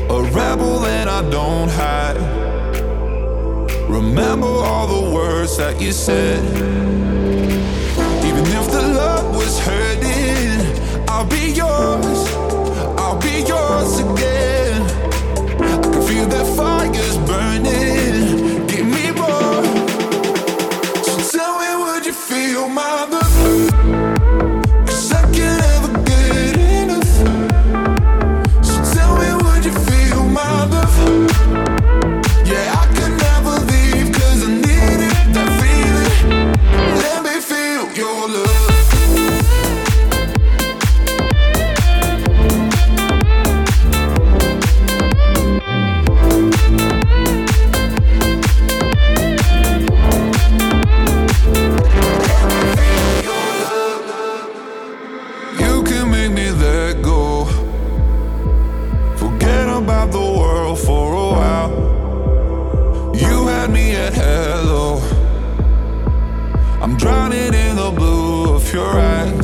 a rebel and I don't hide. Remember all the words that you said. Even if the love was hurting, I'll be yours, I'll be yours again. I can feel that fire's burning, give me more. So tell me, would you feel my love? 'Cause I can't ever get enough. So tell me, would you feel my love? Yeah, I could never leave 'cause I needed that feeling. Let me feel your love. You can make me let go, forget about the world for a while. You had me at hello, I'm drowning in the blue of your eyes.